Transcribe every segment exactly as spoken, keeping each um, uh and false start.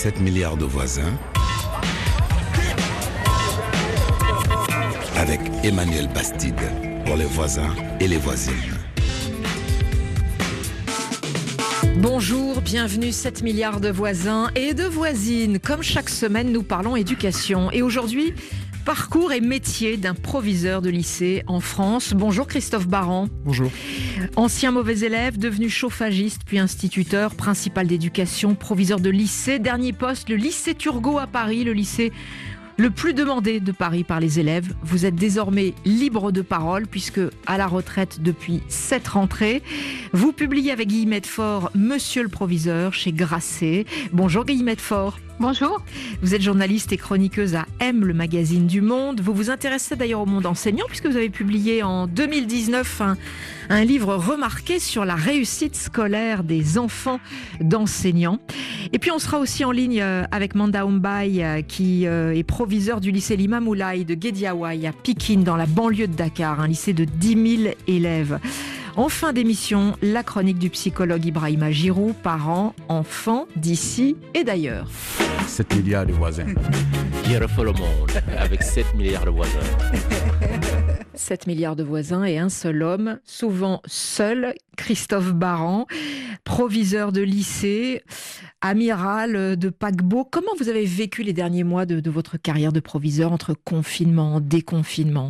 sept milliards de voisins avec Emmanuel Bastide pour les voisins et les voisines. Bonjour, bienvenue sept milliards de voisins et de voisines. Comme chaque semaine, nous parlons éducation. Et aujourd'hui, parcours et métier d'un proviseur de lycée en France. Bonjour Christophe Baran. Bonjour. Ancien mauvais élève, devenu chauffagiste, puis instituteur, principal d'éducation, proviseur de lycée. Dernier poste, le lycée Turgot à Paris, le lycée le plus demandé de Paris par les élèves. Vous êtes désormais libre de parole puisque à la retraite depuis sept rentrées. Vous publiez avec Guillemette Faure Monsieur le proviseur chez Grasset. Bonjour Guillemette Faure. Bonjour. Vous êtes journaliste et chroniqueuse à M, le magazine du Monde. Vous vous intéressez d'ailleurs au monde enseignant puisque vous avez publié en deux mille dix-neuf un, un livre remarqué sur la réussite scolaire des enfants d'enseignants. Et puis on sera aussi en ligne avec Manda Oumbaye qui est proviseur du lycée Limam Moulay de Guédiawaye à Pikine dans la banlieue de Dakar, un lycée de dix mille élèves. En fin d'émission, la chronique du psychologue Ibrahima Giroud, parents, enfants d'ici et d'ailleurs. sept milliards de voisins. Qui refait le monde avec sept milliards de voisins. sept milliards de voisins et un seul homme, souvent seul, Christophe Baran, proviseur de lycée, amiral de paquebot. Comment vous avez vécu les derniers mois de, de votre carrière de proviseur entre confinement, déconfinement ?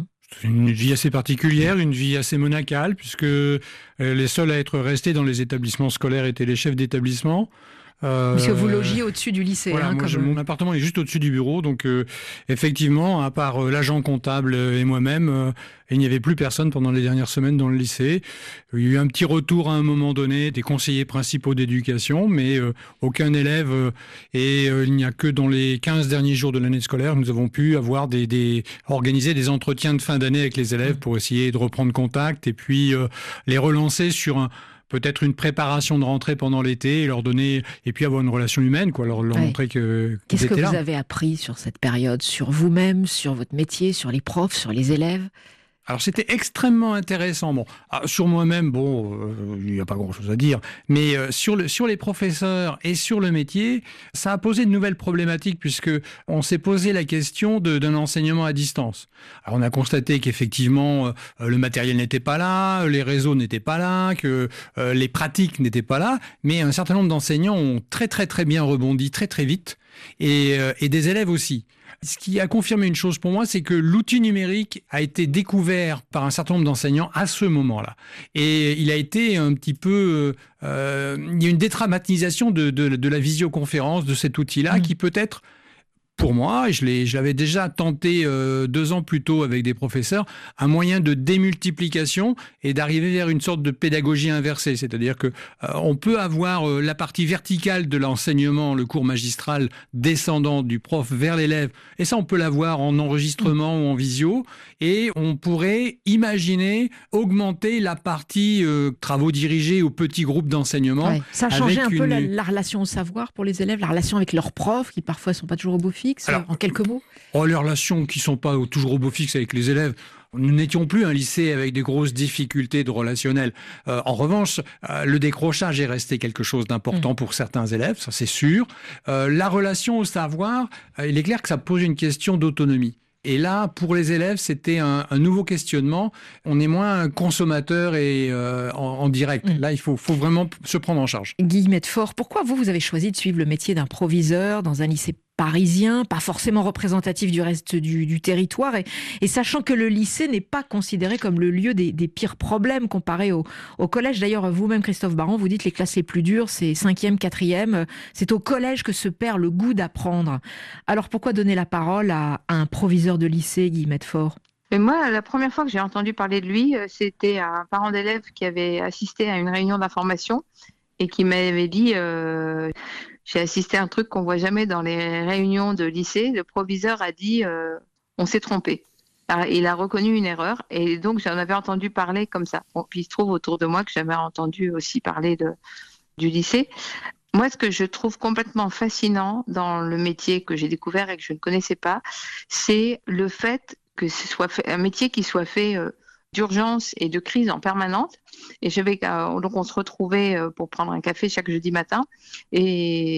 C'est une vie assez particulière, une vie assez monacale, puisque les seuls à être restés dans les établissements scolaires étaient les chefs d'établissement. Euh, Puisque vous logiez au-dessus du lycée. Voilà, hein, moi, comme... je, mon appartement est juste au-dessus du bureau, donc euh, effectivement, à part euh, l'agent comptable et moi-même, euh, il n'y avait plus personne pendant les dernières semaines dans le lycée. Il y a eu un petit retour à un moment donné des conseillers principaux d'éducation, mais euh, aucun élève, euh, et euh, il n'y a que dans les quinze derniers jours de l'année scolaire, nous avons pu avoir des, des organiser des entretiens de fin d'année avec les élèves pour essayer de reprendre contact et puis euh, les relancer sur un peut-être une préparation de rentrée pendant l'été et leur donner, et puis avoir une relation humaine, quoi, leur, leur ouais. montrer que Qu'est-ce que là. vous avez appris sur cette période, sur vous-même, sur votre métier, sur les profs, sur les élèves ? Alors c'était extrêmement intéressant. Bon, ah, sur moi-même, bon, euh, il n'y a pas grand-chose à dire, mais euh, sur le sur les professeurs et sur le métier, ça a posé de nouvelles problématiques puisque on s'est posé la question de, d'un enseignement à distance. Alors on a constaté qu'effectivement euh, le matériel n'était pas là, les réseaux n'étaient pas là, que euh, les pratiques n'étaient pas là, mais un certain nombre d'enseignants ont très très très bien rebondi très très vite et, euh, et des élèves aussi. Ce qui a confirmé une chose pour moi, c'est que l'outil numérique a été découvert par un certain nombre d'enseignants à ce moment-là. Et il a été un petit peu... Euh, il y a une dédramatisation de, de, de la visioconférence, de cet outil-là, mmh. qui peut être... Pour moi, et je, l'ai, je l'avais déjà tenté euh, deux ans plus tôt avec des professeurs, un moyen de démultiplication et d'arriver vers une sorte de pédagogie inversée. C'est-à-dire que euh, on peut avoir euh, la partie verticale de l'enseignement, le cours magistral descendant du prof vers l'élève. Et ça, on peut l'avoir en enregistrement mmh. ou en visio. Et on pourrait imaginer augmenter la partie euh, travaux dirigés ou petits groupes d'enseignement. Ouais. Ça a changé un une... peu la, la relation au savoir pour les élèves, la relation avec leurs profs qui parfois ne sont pas toujours au beau fixe. Alors, en quelques mots. Oh, les relations qui ne sont pas toujours au beau fixe avec les élèves. Nous n'étions plus un lycée avec des grosses difficultés de relationnel. Euh, en revanche, euh, le décrochage est resté quelque chose d'important mmh. pour certains élèves, ça c'est sûr. Euh, la relation au savoir, euh, il est clair que ça pose une question d'autonomie. Et là, pour les élèves, c'était un, un nouveau questionnement. On est moins consommateur et euh, en, en direct. Mmh. Là, il faut, faut vraiment se prendre en charge. Guillemette Faure, pourquoi vous, vous avez choisi de suivre le métier d'un proviseur dans un lycée parisien, pas forcément représentatif du reste du, du territoire, et, et sachant que le lycée n'est pas considéré comme le lieu des, des pires problèmes comparé au, au collège. D'ailleurs, vous-même, Christophe Baran, vous dites les classes les plus dures, c'est cinquième, quatrième, c'est au collège que se perd le goût d'apprendre. Alors pourquoi donner la parole à, à un proviseur de lycée, Guillemette Faure ? Mais moi, la première fois que j'ai entendu parler de lui, c'était un parent d'élève qui avait assisté à une réunion d'information et qui m'avait dit... Euh J'ai assisté à un truc qu'on voit jamais dans les réunions de lycée. Le proviseur a dit euh, « on s'est trompé ». Il a reconnu une erreur et donc j'en avais entendu parler comme ça. Bon, puis il se trouve autour de moi que j'avais entendu aussi parler de, du lycée. Moi, ce que je trouve complètement fascinant dans le métier que j'ai découvert et que je ne connaissais pas, c'est le fait que ce soit fait, un métier qui soit fait euh, d'urgence et de crise en permanence. Et je vais, euh, donc on se retrouvait pour prendre un café chaque jeudi matin. Et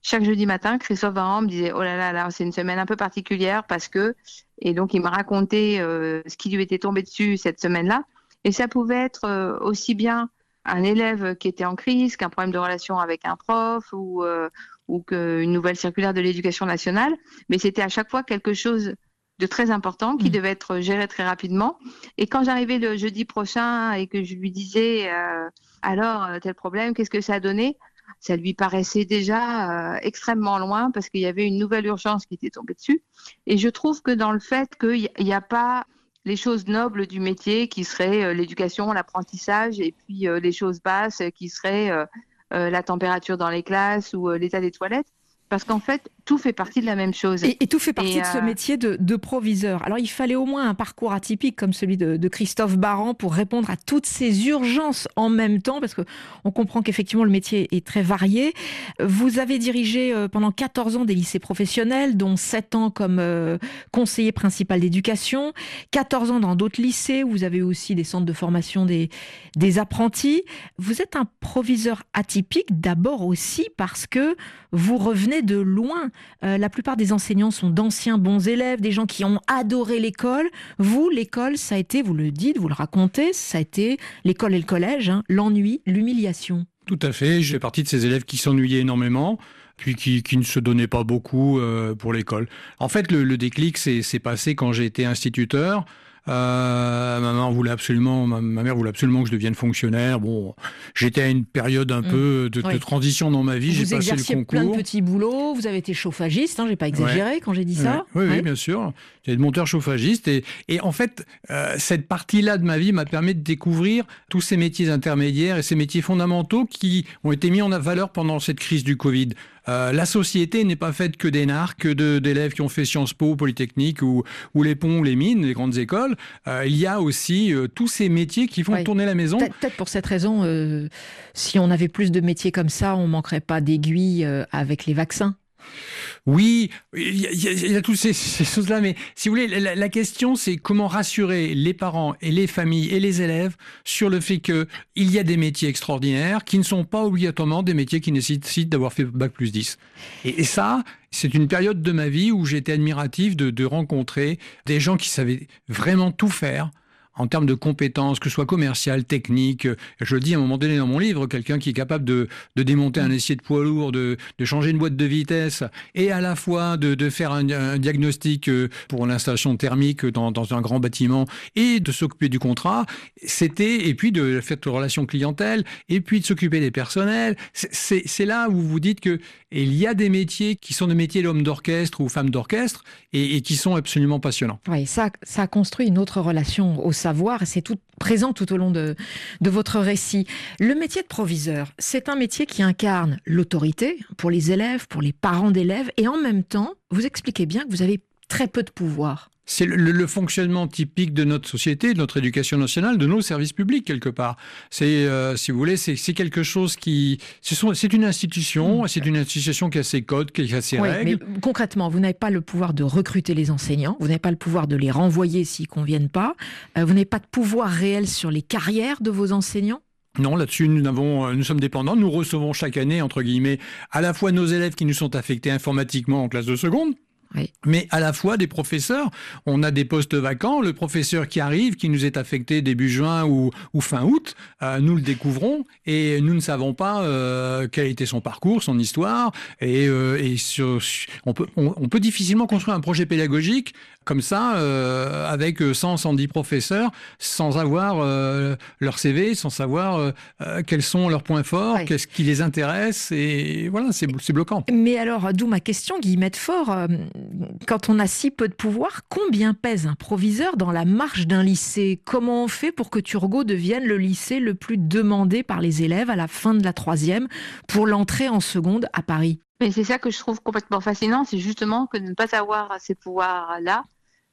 chaque jeudi matin, Christophe Varan me disait « Oh là là, là c'est une semaine un peu particulière parce que… » Et donc, il me racontait euh, ce qui lui était tombé dessus cette semaine-là. Et ça pouvait être euh, aussi bien un élève qui était en crise, qu'un problème de relation avec un prof ou, euh, ou qu'une nouvelle circulaire de l'éducation nationale. Mais c'était à chaque fois quelque chose de très important qui mmh. devait être géré très rapidement. Et quand j'arrivais le jeudi prochain et que je lui disais euh, « Alors, tel problème, qu'est-ce que ça a donné ?» Ça lui paraissait déjà euh, extrêmement loin parce qu'il y avait une nouvelle urgence qui était tombée dessus. Et je trouve que dans le fait qu'il n'y a pas les choses nobles du métier qui seraient euh, l'éducation, l'apprentissage et puis euh, les choses basses qui seraient euh, euh, la température dans les classes ou euh, l'état des toilettes. Parce qu'en fait, tout fait partie de la même chose. Et, et tout fait partie et de euh... ce métier de, de proviseur. Alors, il fallait au moins un parcours atypique comme celui de, de Christophe Baran pour répondre à toutes ces urgences en même temps, parce qu'on comprend qu'effectivement, le métier est très varié. Vous avez dirigé pendant quatorze ans des lycées professionnels, dont sept ans comme euh, conseiller principal d'éducation, quatorze ans dans d'autres lycées, où vous avez aussi des centres de formation des, des apprentis. Vous êtes un proviseur atypique, d'abord aussi parce que vous revenez de loin. Euh, la plupart des enseignants sont d'anciens bons élèves, des gens qui ont adoré l'école. Vous, l'école, ça a été, vous le dites, vous le racontez, ça a été l'école et le collège, hein, l'ennui, l'humiliation. Tout à fait, je fais partie de ces élèves qui s'ennuyaient énormément, puis qui, qui ne se donnaient pas beaucoup euh, pour l'école. En fait, le, le déclic s'est passé quand j'ai été instituteur. Euh, ma mère voulait absolument, ma, ma mère voulait absolument que je devienne fonctionnaire. Bon, j'étais à une période un mmh. peu de, oui. de transition dans ma vie. J'ai passé le concours. Plein de petits boulots. Vous avez été chauffagiste, hein, j'ai pas exagéré ouais. quand j'ai dit ça. Oui, oui, ouais. oui bien sûr. J'étais monteur chauffagiste et, et en fait, euh, cette partie-là de ma vie m'a permis de découvrir tous ces métiers intermédiaires et ces métiers fondamentaux qui ont été mis en valeur pendant cette crise du Covid. Euh, la société n'est pas faite que des narcs, que de, d'élèves qui ont fait Sciences Po, Polytechnique ou, ou les ponts, les mines, les grandes écoles. Euh, il y a aussi euh, tous ces métiers qui font oui. tourner la maison. Peut-être, peut-être pour cette raison, euh, si on avait plus de métiers comme ça, on ne manquerait pas d'aiguilles euh, avec les vaccins. Oui, il y, y, y a toutes ces, ces choses-là, mais si vous voulez, la, la question, c'est comment rassurer les parents et les familles et les élèves sur le fait qu'il y a des métiers extraordinaires qui ne sont pas obligatoirement des métiers qui nécessitent d'avoir fait bac plus dix. Et, et ça, c'est une période de ma vie où j'étais admiratif de, de rencontrer des gens qui savaient vraiment tout faire en termes de compétences, que ce soit commerciales, techniques. Je le dis à un moment donné dans mon livre, quelqu'un qui est capable de, de démonter un essieu de poids lourd, de, de changer une boîte de vitesse, et à la fois de, de faire un, un diagnostic pour l'installation thermique dans, dans un grand bâtiment, et de s'occuper du contrat, c'était, et puis de faire de relations clientèle, et puis de s'occuper des personnels. C'est, c'est là où vous dites que il y a des métiers qui sont des métiers d'hommes d'orchestre ou femmes d'orchestre, et, et qui sont absolument passionnants. Oui, ça, ça a construit une autre relation au savoir, et c'est tout présent tout au long de, de votre récit. Le métier de proviseur, c'est un métier qui incarne l'autorité pour les élèves, pour les parents d'élèves, et en même temps, vous expliquez bien que vous avez très peu de pouvoir. C'est le, le fonctionnement typique de notre société, de notre éducation nationale, de nos services publics, quelque part. C'est, euh, si vous voulez, c'est, c'est quelque chose qui... Ce sont, c'est une institution, c'est une institution qui a ses codes, qui a ses oui, règles. Mais concrètement, vous n'avez pas le pouvoir de recruter les enseignants, vous n'avez pas le pouvoir de les renvoyer s'ils ne conviennent pas, euh, vous n'avez pas de pouvoir réel sur les carrières de vos enseignants ? Non, là-dessus, nous, avons, nous sommes dépendants. Nous recevons chaque année, entre guillemets, à la fois nos élèves qui nous sont affectés informatiquement en classe de seconde, oui. mais à la fois des professeurs. On a des postes vacants. Le professeur qui arrive, qui nous est affecté début juin ou, ou fin août, euh, nous le découvrons et nous ne savons pas euh, quel était son parcours, son histoire. Et, euh, et sur, on, peut, on, on peut difficilement construire un projet pédagogique comme ça, euh, avec cent, cent dix professeurs, sans avoir euh, leur C V, sans savoir euh, quels sont leurs points forts, oui. qu'est-ce qui les intéresse, et voilà, c'est, c'est bloquant. Mais alors, d'où ma question, Guillemette Faure, euh, quand on a si peu de pouvoir, combien pèse un proviseur dans la marche d'un lycée ? Comment on fait pour que Turgot devienne le lycée le plus demandé par les élèves à la fin de la troisième pour l'entrée en seconde à Paris ? Mais c'est ça que je trouve complètement fascinant, c'est justement que de ne pas avoir ces pouvoirs-là,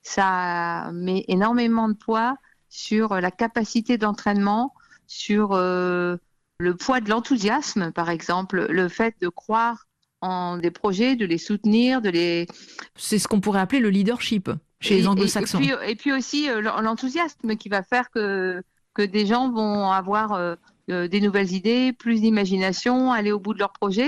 ça met énormément de poids sur la capacité d'entraînement, sur euh, le poids de l'enthousiasme, par exemple, le fait de croire en des projets, de les soutenir, de les... C'est ce qu'on pourrait appeler le leadership chez et, les anglo-saxons. Et, et, puis, et puis aussi euh, l'enthousiasme qui va faire que, que des gens vont avoir euh, euh, des nouvelles idées, plus d'imagination, aller au bout de leur projet.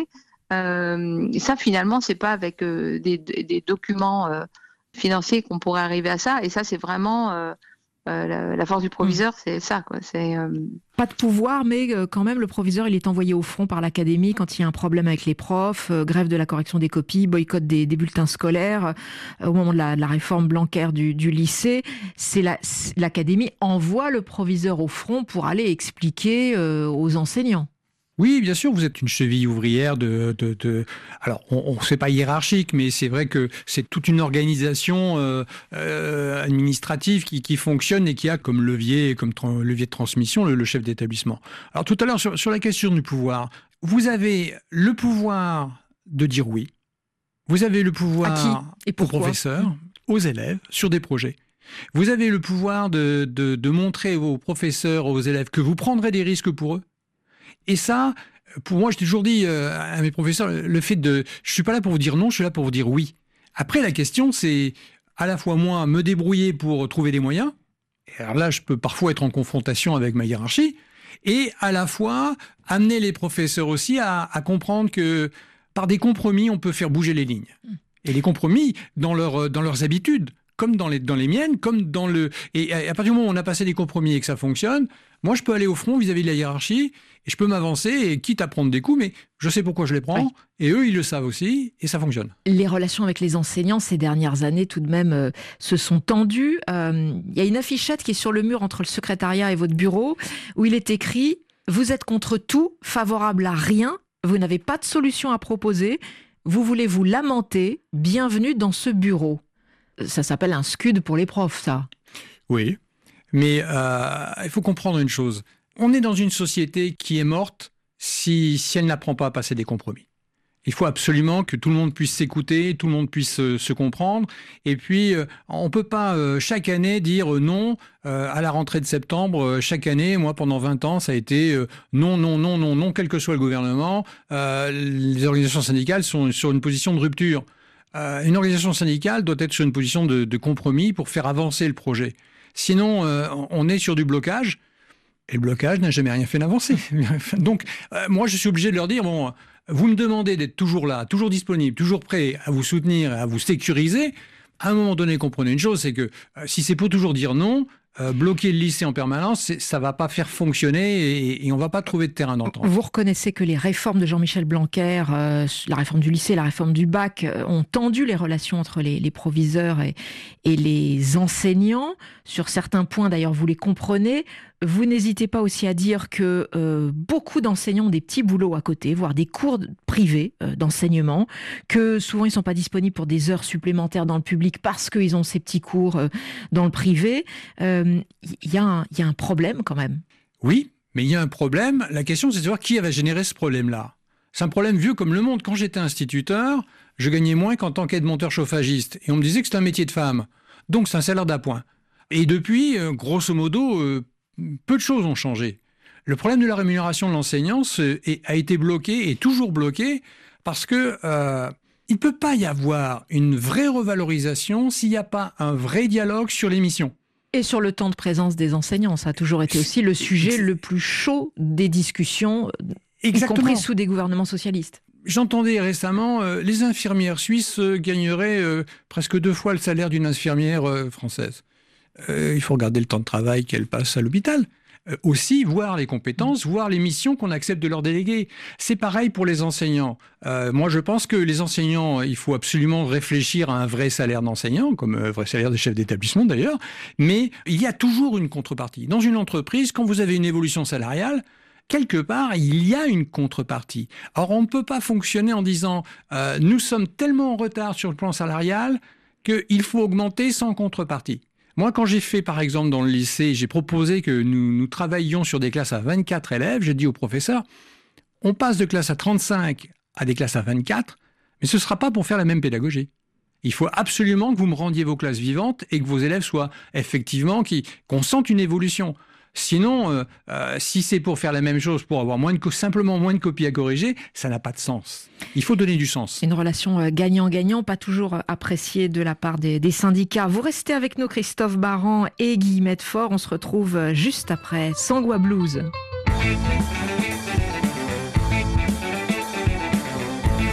Euh, ça, finalement, c'est pas avec euh, des, des documents euh, financiers qu'on pourrait arriver à ça. Et ça, c'est vraiment euh, euh, la, la force du proviseur, c'est ça, quoi. C'est euh... pas de pouvoir, mais euh, quand même, le proviseur, il est envoyé au front par l'académie quand il y a un problème avec les profs, euh, grève de la correction des copies, boycott des, des bulletins scolaires, euh, au moment de la, de la réforme Blanquer du, du lycée. C'est la, l'académie envoie le proviseur au front pour aller expliquer euh, aux enseignants. Oui, bien sûr, vous êtes une cheville ouvrière de... de, de... Alors, on ne c'est pas hiérarchique, mais c'est vrai que c'est toute une organisation euh, euh, administrative qui, qui fonctionne et qui a comme levier, comme tra- levier de transmission le, le chef d'établissement. Alors, tout à l'heure, sur, sur la question du pouvoir, vous avez le pouvoir de dire oui. Vous avez le pouvoir à qui et aux professeurs, aux élèves, sur des projets. Vous avez le pouvoir de, de, de montrer aux professeurs, aux élèves que vous prendrez des risques pour eux. Et ça, pour moi, je t'ai toujours dit euh, à mes professeurs, le fait de... Je suis pas là pour vous dire non, je suis là pour vous dire oui. Après, la question, c'est à la fois moi, me débrouiller pour trouver des moyens. Et alors là, je peux parfois être en confrontation avec ma hiérarchie. Et à la fois, amener les professeurs aussi à, à comprendre que par des compromis, on peut faire bouger les lignes. Et les compromis dans, leur, dans leurs habitudes, comme dans les, dans les miennes, comme dans le... Et à partir du moment où on a passé des compromis et que ça fonctionne, moi, je peux aller au front vis-à-vis de la hiérarchie et je peux m'avancer, et quitte à prendre des coups, mais je sais pourquoi je les prends, oui. Et eux, ils le savent aussi, et ça fonctionne. Les relations avec les enseignants ces dernières années, tout de même, euh, se sont tendues. Il euh, y a une affichette qui est sur le mur entre le secrétariat et votre bureau, où il est écrit « Vous êtes contre tout, favorable à rien, vous n'avez pas de solution à proposer, vous voulez vous lamenter, bienvenue dans ce bureau ». Ça s'appelle un scud pour les profs, ça. Oui, mais euh, il faut comprendre une chose. On est dans une société qui est morte si, si elle n'apprend pas à passer des compromis. Il faut absolument que tout le monde puisse s'écouter, tout le monde puisse euh, se comprendre. Et puis, euh, on ne peut pas euh, chaque année dire euh, non euh, à la rentrée de septembre. Euh, chaque année, moi, pendant vingt ans, ça a été euh, non, non, non, non, non, quel que soit le gouvernement. Euh, les organisations syndicales sont sur une position de rupture. Euh, une organisation syndicale doit être sur une position de, de compromis pour faire avancer le projet. Sinon, euh, on est sur du blocage. Et le blocage n'a jamais rien fait d'avancer. Donc, euh, moi, je suis obligé de leur dire, bon, vous me demandez d'être toujours là, toujours disponible, toujours prêt à vous soutenir, à vous sécuriser. À un moment donné, comprenez une chose, c'est que euh, si c'est pour toujours dire non, euh, bloquer le lycée en permanence, ça ne va pas faire fonctionner et, et on ne va pas trouver de terrain d'entente. Vous reconnaissez que les réformes de Jean-Michel Blanquer, euh, la réforme du lycée, la réforme du bac, euh, ont tendu les relations entre les, les proviseurs et, et les enseignants. Sur certains points, d'ailleurs, vous les comprenez. Vous n'hésitez pas aussi à dire que euh, beaucoup d'enseignants ont des petits boulots à côté, voire des cours privés euh, d'enseignement, que souvent ils ne sont pas disponibles pour des heures supplémentaires dans le public parce qu'ils ont ces petits cours euh, dans le privé. Il euh, y, y a un problème quand même. Oui, mais il y a un problème. La question, c'est de savoir qui va générer ce problème-là. C'est un problème vieux comme le monde. Quand j'étais instituteur, je gagnais moins qu'en tant qu'aide-monteur chauffagiste. Et on me disait que c'était un métier de femme. Donc c'est un salaire d'appoint. Et depuis, euh, grosso modo... Euh, peu de choses ont changé. Le problème de la rémunération de l'enseignant a été bloqué et toujours bloqué parce que euh, il ne peut pas y avoir une vraie revalorisation s'il n'y a pas un vrai dialogue sur les missions. Et sur le temps de présence des enseignants, ça a toujours été aussi le sujet le plus chaud des discussions, Exactement. Y compris sous des gouvernements socialistes. J'entendais récemment, euh, les infirmières suisses euh, gagneraient euh, presque deux fois le salaire d'une infirmière euh, française. Euh, il faut regarder le temps de travail qu'elles passent à l'hôpital. Euh, aussi, voir les compétences, voir les missions qu'on accepte de leur déléguer. C'est pareil pour les enseignants. Euh, moi, je pense que les enseignants, il faut absolument réfléchir à un vrai salaire d'enseignant, comme un vrai salaire de chef d'établissement d'ailleurs, mais il y a toujours une contrepartie. Dans une entreprise, quand vous avez une évolution salariale, quelque part, il y a une contrepartie. Or, on ne peut pas fonctionner en disant euh, « nous sommes tellement en retard sur le plan salarial qu'il faut augmenter sans contrepartie ». Moi, quand j'ai fait, par exemple, dans le lycée, j'ai proposé que nous, nous travaillions sur des classes à vingt-quatre élèves, j'ai dit au professeur, on passe de classe à trente-cinq à des classes à vingt-quatre, mais ce ne sera pas pour faire la même pédagogie. Il faut absolument que vous me rendiez vos classes vivantes et que vos élèves soient effectivement, qui, qu'on sente une évolution. Sinon, euh, euh, si c'est pour faire la même chose, pour avoir moins de, simplement moins de copies à corriger, ça n'a pas de sens. Il faut donner du sens. Une relation gagnant-gagnant, pas toujours appréciée de la part des, des syndicats. Vous restez avec nous, Christophe Barran et Guillemette Faure. On se retrouve juste après Sangwa Blues.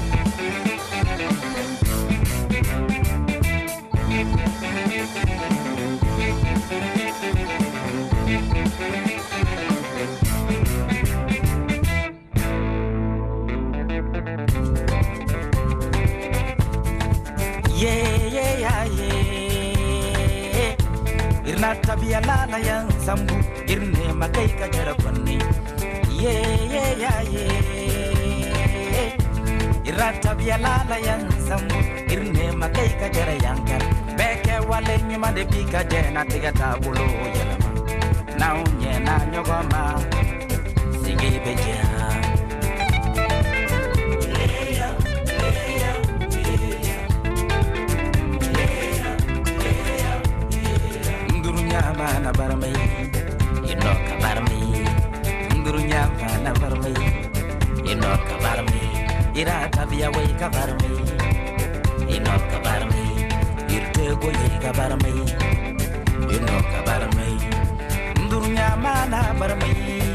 Yeah, yeah, yeah, yeah. Irna tabia la la yang sambu irne makai ka jarapani. Yeah, yeah, yeah, yeah. Irna tabia la la yang sambu irne makai ka jarayankan. Beke wale nyuma de pika jena tiga tabulo yelama. Now nyena nyogoma sigi beja. Mana barmai, ino kabarmi. Ndurunya mana barmai, ino kabarmi. Ira tabia wei kabarmi, ino kabarmi. Irte goye kabarmi, ino kabarmi. Ndurunya mana barmai,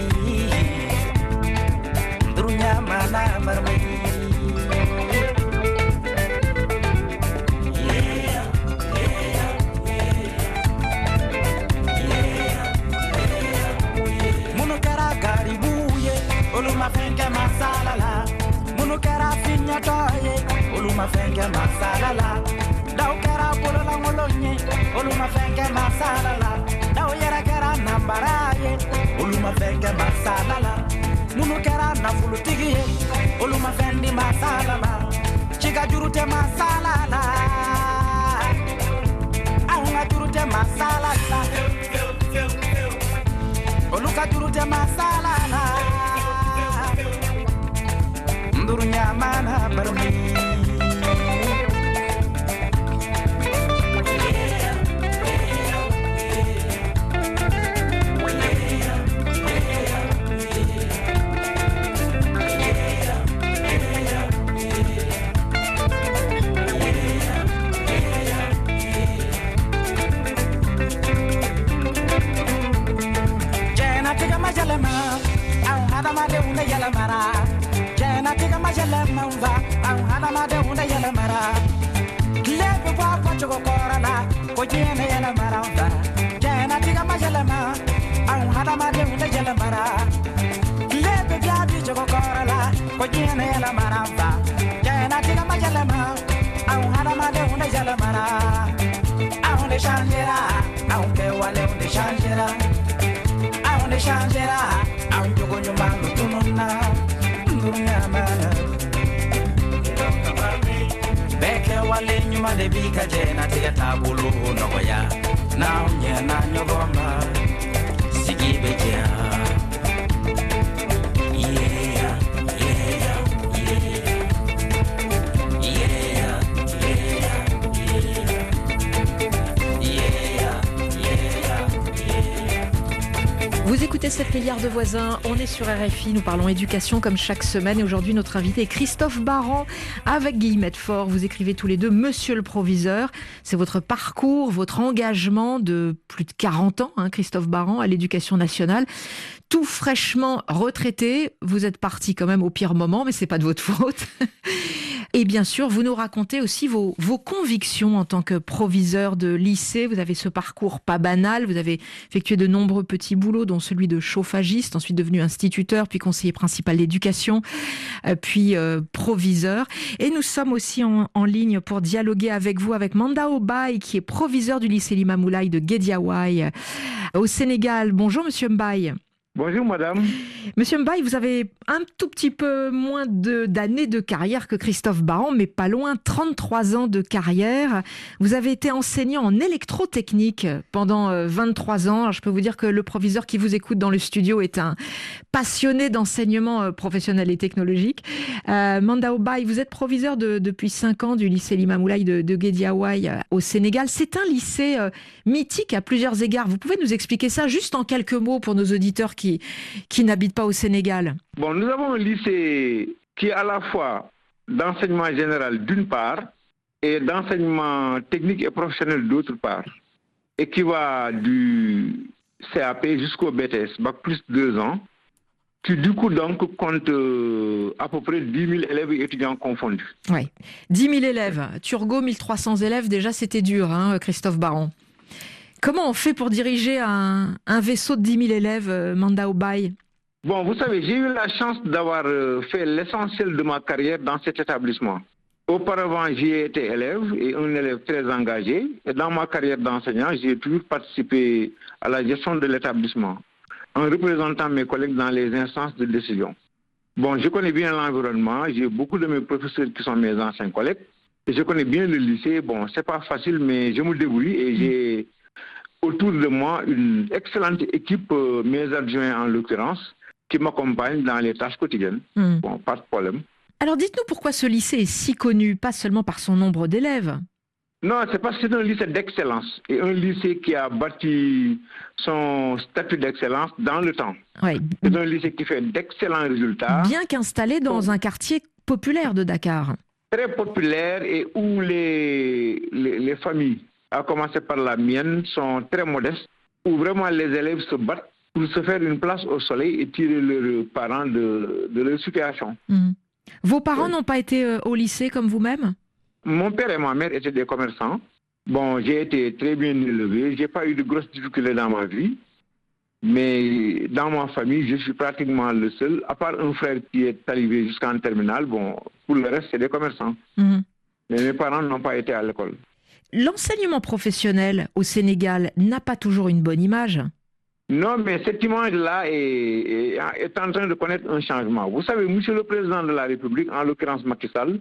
ndurunya mana barmai. Oluma fenke masala la, munu kera finya toye. Oluma fenke masala la, dau kera polo la molonye. Oluma fenke masala la, dau yera kera nambaraye. Oluma fenke masala la, munu kera na fulu tigiye. Oluma fendi masala la, chiga jurute masala la. Aunga jurute masala la, oluka jurute masala la. Ndurunya mana barmi. Jena tiga majalama, au hada made una yalamara. Tiga majala mamba, au hana made una yala mara. Lebe wa kwacho korana, ko jene yala mara onda. Jena tiga majala ma, au hana made una yala mara. Lebe bia bi jogo korala, ko jene yala mara onda. Jena tiga majala ma, au hana made una yala mara. Au ne changera, au ke wale ne changera. Au ne changera, au jogo nyuma lutununa. Beke wale nyuma de bika jena tiga tabulu nogoya. Now nyena nyogoma sigi beja. Yeah, yeah, yeah. Yeah, yeah, yeah. Yeah, yeah. Vous écoutez sept milliards de voisins, on est sur R F I, nous parlons éducation comme chaque semaine et aujourd'hui notre invité est Christophe Baran avec Guillemette Faure. Vous écrivez tous les deux Monsieur le Proviseur, c'est votre parcours, votre engagement de plus de quarante ans, hein, Christophe Baran, à l'éducation nationale. Tout fraîchement retraité, vous êtes parti quand même au pire moment, mais c'est pas de votre faute. Et bien sûr, vous nous racontez aussi vos, vos convictions en tant que proviseur de lycée. Vous avez ce parcours pas banal, vous avez effectué de nombreux petits boulots, dont celui de chauffagiste, ensuite devenu instituteur, puis conseiller principal d'éducation, puis euh, proviseur. Et nous sommes aussi en, en ligne pour dialoguer avec vous, avec Mandao Mbaye, qui est proviseur du lycée Limamoulaye de Guédiawaye, au Sénégal. Bonjour Monsieur Mbaye. Bonjour madame. Monsieur Mbaye, vous avez un tout petit peu moins de, d'années de carrière que Christophe Baran, mais pas loin, trente-trois ans de carrière. Vous avez été enseignant en électrotechnique pendant vingt-trois ans. Alors, je peux vous dire que le proviseur qui vous écoute dans le studio est un passionné d'enseignement professionnel et technologique. Euh, Mandao Mbaye, vous êtes proviseur de, depuis cinq ans du lycée Limamoulaye de, de Guédiawaye au Sénégal. C'est un lycée euh, mythique à plusieurs égards. Vous pouvez nous expliquer ça juste en quelques mots pour nos auditeurs qui qui, qui n'habitent pas au Sénégal? Bon, nous avons un lycée qui est à la fois d'enseignement général d'une part et d'enseignement technique et professionnel d'autre part, et qui va du C A P jusqu'au B T S, bac plus deux ans, qui du coup donc compte euh, à peu près dix mille élèves et étudiants confondus. Oui, dix mille élèves. Turgot, mille trois cents élèves, déjà c'était dur, hein, Christophe Baran. Comment on fait pour diriger un, un vaisseau de dix mille élèves, euh, Mandao Mbaye? Bon, vous savez, j'ai eu la chance d'avoir euh, fait l'essentiel de ma carrière dans cet établissement. Auparavant, j'ai été élève et un élève très engagé. Et dans ma carrière d'enseignant, j'ai toujours participé à la gestion de l'établissement en représentant mes collègues dans les instances de décision. Bon, je connais bien l'environnement, j'ai beaucoup de mes professeurs qui sont mes anciens collègues. Et je connais bien le lycée. Bon, c'est pas facile, mais je me débrouille et j'ai autour de moi une excellente équipe, euh, mes adjoints en l'occurrence, qui m'accompagnent dans les tâches quotidiennes. Mmh. Bon, pas de problème. Alors dites-nous pourquoi ce lycée est si connu, pas seulement par son nombre d'élèves. Non, c'est parce que c'est un lycée d'excellence et un lycée qui a bâti son statut d'excellence dans le temps. Ouais. C'est un lycée qui fait d'excellents résultats. Bien qu'installé dans un quartier populaire de Dakar. Très populaire et où les, les, les familles, à commencer par la mienne, sont très modestes, où vraiment les élèves se battent pour se faire une place au soleil et tirer leurs parents de, de leur situation. Mmh. Vos parents oui. n'ont pas été euh, au lycée comme vous-même ? Mon père et ma mère étaient des commerçants. Bon, j'ai été très bien élevé. Je n'ai pas eu de grosses difficultés dans ma vie. Mais dans ma famille, je suis pratiquement le seul, à part un frère qui est arrivé jusqu'en terminale. Bon, pour le reste, c'est des commerçants. Mmh. Mais mes parents n'ont pas été à l'école. L'enseignement professionnel au Sénégal n'a pas toujours une bonne image. Non, mais cette image-là est, est, est en train de connaître un changement. Vous savez, monsieur le Président de la République, en l'occurrence Macky Sall,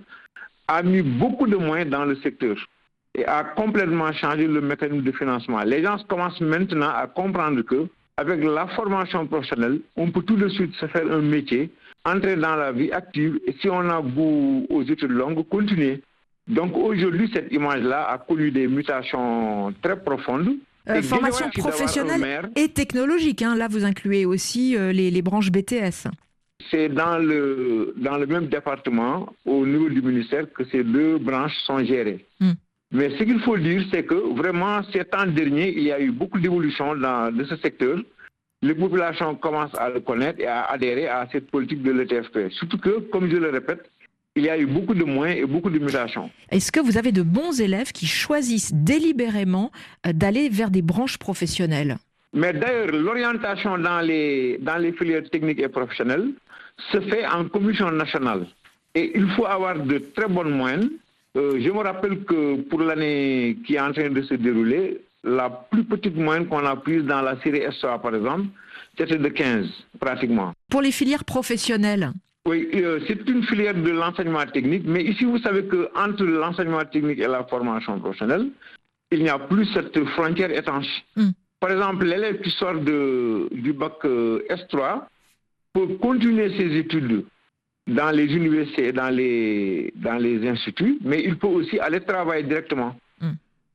a mis beaucoup de moyens dans le secteur et a complètement changé le mécanisme de financement. Les gens commencent maintenant à comprendre que avec la formation professionnelle, on peut tout de suite se faire un métier, entrer dans la vie active et si on a goût aux études longues, continuer. Donc aujourd'hui, cette image-là a connu des mutations très profondes. Euh, formation professionnelle et technologique, hein. Là vous incluez aussi euh, les, les branches B T S. C'est dans le, dans le même département, au niveau du ministère, que ces deux branches sont gérées. Mm. Mais ce qu'il faut dire, c'est que vraiment, ces temps derniers, il y a eu beaucoup d'évolutions dans de ce secteur. Les populations commencent à le connaître et à adhérer à cette politique de l'E T F P. Surtout que, comme je le répète, il y a eu beaucoup de moyens et beaucoup de mutations. Est-ce que vous avez de bons élèves qui choisissent délibérément d'aller vers des branches professionnelles ? Mais d'ailleurs, l'orientation dans les, dans les filières techniques et professionnelles se fait en commission nationale. Et il faut avoir de très bonnes moyennes. Euh, je me rappelle que pour l'année qui est en train de se dérouler, la plus petite moyenne qu'on a prise dans la série S A, par exemple, c'était de quinze, pratiquement. Pour les filières professionnelles ? Oui, euh, c'est une filière de l'enseignement technique, mais ici, vous savez qu'entre l'enseignement technique et la formation professionnelle, il n'y a plus cette frontière étanche. Mm. Par exemple, l'élève qui sort de, du bac euh, S trois peut continuer ses études dans les universités et dans les, dans les instituts, mais il peut aussi aller travailler directement. Mm.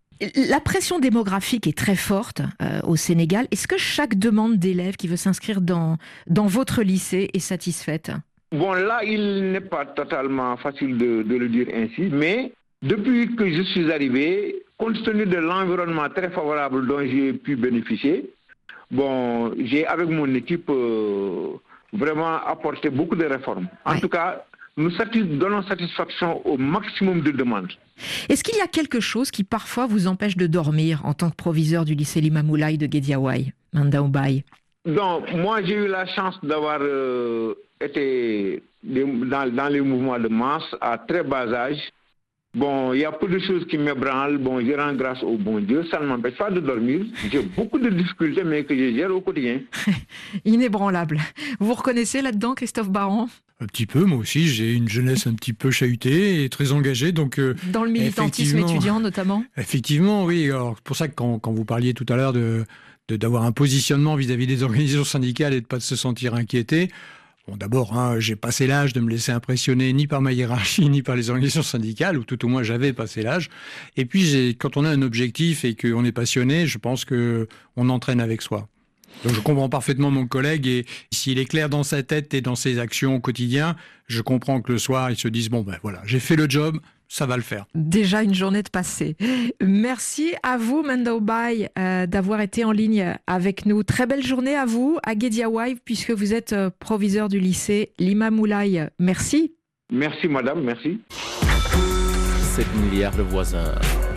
La pression démographique est très forte euh, au Sénégal. Est-ce que chaque demande d'élève qui veut s'inscrire dans, dans votre lycée est satisfaite ? Bon, là, il n'est pas totalement facile de, de le dire ainsi, mais depuis que je suis arrivé, compte tenu de l'environnement très favorable dont j'ai pu bénéficier, bon, j'ai avec mon équipe euh, vraiment apporté beaucoup de réformes. En ouais. tout cas, nous satis- donnons satisfaction au maximum de demandes. Est-ce qu'il y a quelque chose qui parfois vous empêche de dormir en tant que proviseur du lycée Limamoulaye de Guédiawaye, Mandaobaye ? Donc, moi, j'ai eu la chance d'avoir euh, été dans, dans les mouvements de masse à très bas âge. Bon, il y a peu de choses qui m'ébranlent. Bon, je rends grâce au bon Dieu. Ça ne m'empêche pas de dormir. J'ai beaucoup de difficultés, mais que je gère au quotidien. Inébranlable. Vous vous reconnaissez là-dedans, Christophe Baron ? Un petit peu, moi aussi. J'ai une jeunesse un petit peu chahutée et très engagée. Donc, euh, dans le militantisme étudiant, notamment ? Effectivement, oui. Alors, c'est pour ça que quand, quand vous parliez tout à l'heure de... De, d'avoir un positionnement vis-à-vis des organisations syndicales et de ne pas se sentir inquiété. Bon, d'abord, hein, j'ai passé l'âge de me laisser impressionner ni par ma hiérarchie, ni par les organisations syndicales, ou tout au moins j'avais passé l'âge. Et puis, j'ai, quand on a un objectif et qu'on est passionné, je pense qu'on entraîne avec soi. Donc, je comprends parfaitement mon collègue et s'il est clair dans sa tête et dans ses actions au quotidien, je comprends que le soir, ils se disent « Bon, ben voilà, j'ai fait le job ». Ça va le faire. Déjà une journée de passé. Merci à vous, Mandaobaye, euh, d'avoir été en ligne avec nous. Très belle journée à vous, à Guédiawaye, puisque vous êtes euh, proviseur du lycée Limamoulaye. Merci. Merci, madame, merci. sept milliards de voisins.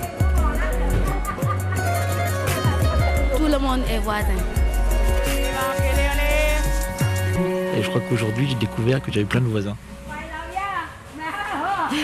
Tout le monde est voisin. Et je crois qu'aujourd'hui, j'ai découvert que j'avais plein de voisins.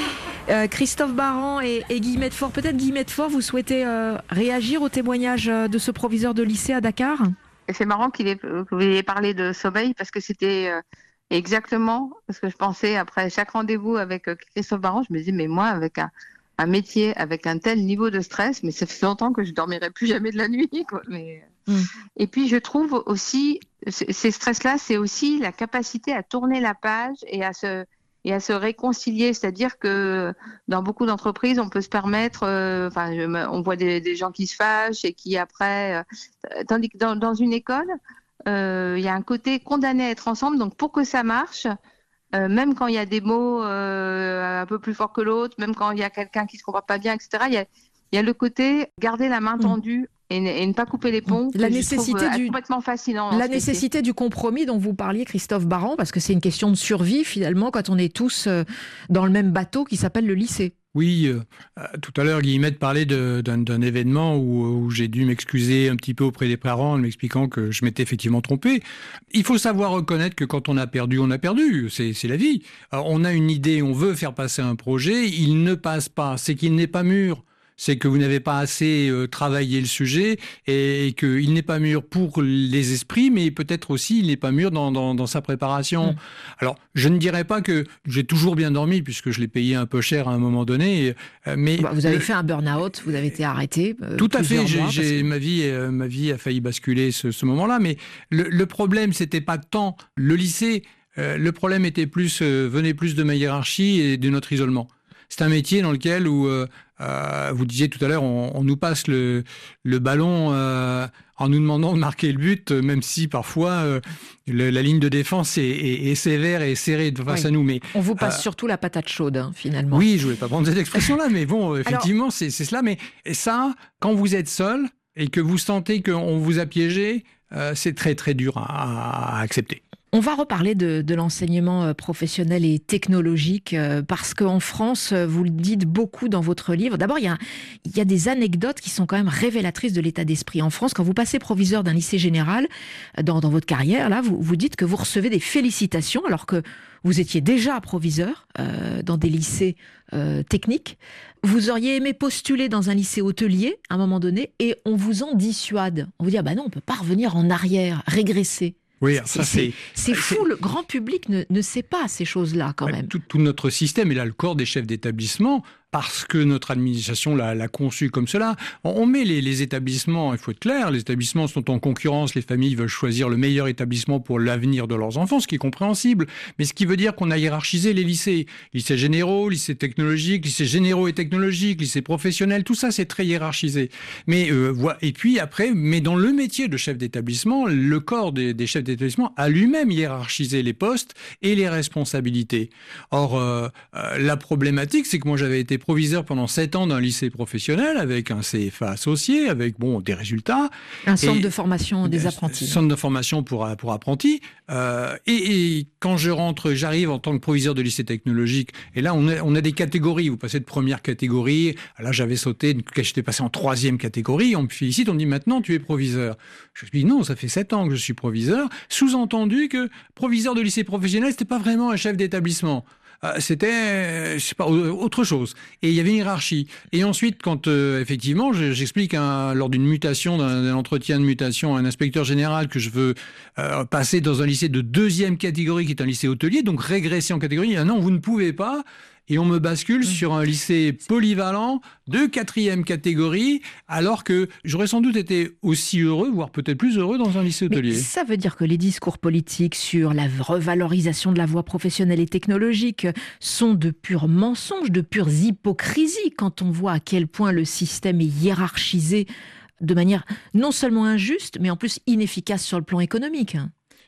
Euh, Christophe Barran et, et Guy Medfort. Peut-être Guy Medfort, vous souhaitez euh, réagir au témoignage de ce proviseur de lycée à Dakar ? Et c'est marrant qu'il ait, que vous ayez parlé de sommeil parce que c'était euh, exactement ce que je pensais après chaque rendez-vous avec euh, Christophe Barran. Je me disais, mais moi, avec un, un métier, avec un tel niveau de stress, mais ça fait longtemps que je dormirai plus jamais de la nuit, quoi. Mais... Mm. Et puis, je trouve aussi, ces stress-là, c'est aussi la capacité à tourner la page et à se... et à se réconcilier, c'est-à-dire que dans beaucoup d'entreprises, on peut se permettre, euh, enfin, je, on voit des, des gens qui se fâchent et qui après, euh, tandis que dans, dans une école, euh, il y a un côté condamné à être ensemble, donc pour que ça marche, euh, même quand il y a des mots euh, un peu plus forts que l'autre, même quand il y a quelqu'un qui se comporte pas bien, et cetera, il y a, il y a le côté garder la main tendue. Mmh. Et ne, et ne pas couper les ponts, la nécessité trouve, du euh, complètement fascinant. La nécessité du compromis dont vous parliez, Christophe Barran, parce que c'est une question de survie finalement quand on est tous euh, dans le même bateau qui s'appelle le lycée. Oui, euh, tout à l'heure, Guillemette parlait de, d'un, d'un événement où, où j'ai dû m'excuser un petit peu auprès des parents en m'expliquant que je m'étais effectivement trompé. Il faut savoir reconnaître que quand on a perdu, on a perdu. C'est, c'est la vie. Alors, on a une idée, on veut faire passer un projet, il ne passe pas, c'est qu'il n'est pas mûr. C'est que vous n'avez pas assez euh, travaillé le sujet et, et qu'il n'est pas mûr pour les esprits, mais peut-être aussi il n'est pas mûr dans, dans, dans sa préparation. Mmh. Alors, je ne dirais pas que j'ai toujours bien dormi, puisque je l'ai payé un peu cher à un moment donné. Euh, mais bah, vous avez le... fait un burn-out, vous avez été arrêté. Euh, Tout à fait. J'ai, mois, j'ai, que... ma, vie, euh, ma vie a failli basculer ce, ce moment-là, mais le, le problème, c'était pas tant le lycée. Euh, le problème était plus, euh, venait plus de ma hiérarchie et de notre isolement. C'est un métier dans lequel, où, euh, euh, vous disiez tout à l'heure, on, on nous passe le, le ballon euh, en nous demandant de marquer le but, même si parfois euh, le, la ligne de défense est, est, est sévère et serrée face oui. à nous. Mais on vous passe euh, surtout la patate chaude, hein, finalement. Oui, je voulais pas prendre cette expression-là, mais bon, effectivement, Alors... c'est, c'est cela. Mais et ça, quand vous êtes seul et que vous sentez qu'on vous a piégé, euh, c'est très très dur à, à accepter. On va reparler de, de l'enseignement professionnel et technologique euh, parce qu'en France, vous le dites beaucoup dans votre livre. D'abord, il y a, il y a des anecdotes qui sont quand même révélatrices de l'état d'esprit. En France, quand vous passez proviseur d'un lycée général, dans, dans votre carrière, là, vous, vous dites que vous recevez des félicitations alors que vous étiez déjà proviseur euh, dans des lycées euh, techniques. Vous auriez aimé postuler dans un lycée hôtelier à un moment donné et on vous en dissuade. On vous dit, ah bah non, on ne peut pas revenir en arrière, régresser. Oui, ça c'est, c'est, c'est fou, c'est... le grand public ne, ne sait pas ces choses-là quand même. Tout, tout notre système, et là le corps des chefs d'établissement, parce que notre administration l'a, l'a conçu comme cela, on, on met les, les établissements, il faut être clair, les établissements sont en concurrence, les familles veulent choisir le meilleur établissement pour l'avenir de leurs enfants, ce qui est compréhensible, mais ce qui veut dire qu'on a hiérarchisé les lycées, lycées généraux, lycées technologiques, lycées généraux et technologiques, lycées professionnels, tout ça c'est très hiérarchisé. Mais euh, voilà. Et puis après, mais dans le métier de chef d'établissement, le corps des, des chefs d'établissement a lui-même hiérarchisé les postes et les responsabilités. Or, euh, euh, la problématique, c'est que moi j'avais été proviseur pendant sept ans d'un lycée professionnel avec un C F A associé, avec bon des résultats. Un centre de formation des apprentis. Un centre de formation pour, pour apprentis. Euh, et, et quand je rentre, j'arrive en tant que proviseur de lycée technologique. Et là, on a, on a des catégories. Vous passez de première catégorie. Là, j'avais sauté, j'étais passé en troisième catégorie. On me félicite, on me dit maintenant tu es proviseur. Je me dis non, ça fait sept ans que je suis proviseur. Sous-entendu que proviseur de lycée professionnel, c'était pas vraiment un chef d'établissement. Euh, c'était, je sais pas, autre chose. Et il y avait une hiérarchie. Et ensuite, quand euh, effectivement, je, j'explique un, lors d'une mutation, d'un, d'un entretien de mutation à un inspecteur général que je veux euh, passer dans un lycée de deuxième catégorie, qui est un lycée hôtelier, donc régresser en catégorie. Ah non, vous ne pouvez pas. Et on me bascule mmh. sur un lycée polyvalent de quatrième catégorie, alors que j'aurais sans doute été aussi heureux, voire peut-être plus heureux dans un lycée hôtelier. Mais ça veut dire que les discours politiques sur la revalorisation de la voie professionnelle et technologique sont de purs mensonges, de pures hypocrisies, quand on voit à quel point le système est hiérarchisé de manière non seulement injuste, mais en plus inefficace sur le plan économique.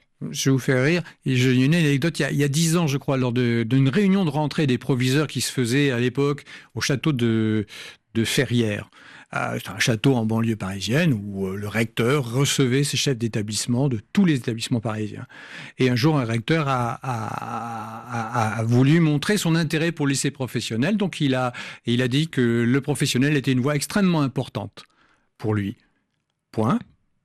Je vous fais rire. Et j'ai une anecdote, il y a, il y a dix ans, je crois, lors de, d'une réunion de rentrée des proviseurs qui se faisait à l'époque au château de, de Ferrières. Euh, c'est un château en banlieue parisienne où euh, le recteur recevait ses chefs d'établissement de tous les établissements parisiens. Et un jour, un recteur a, a, a, a voulu montrer son intérêt pour le lycée professionnel. Donc, il a, il a dit que le professionnel était une voie extrêmement importante pour lui. Point.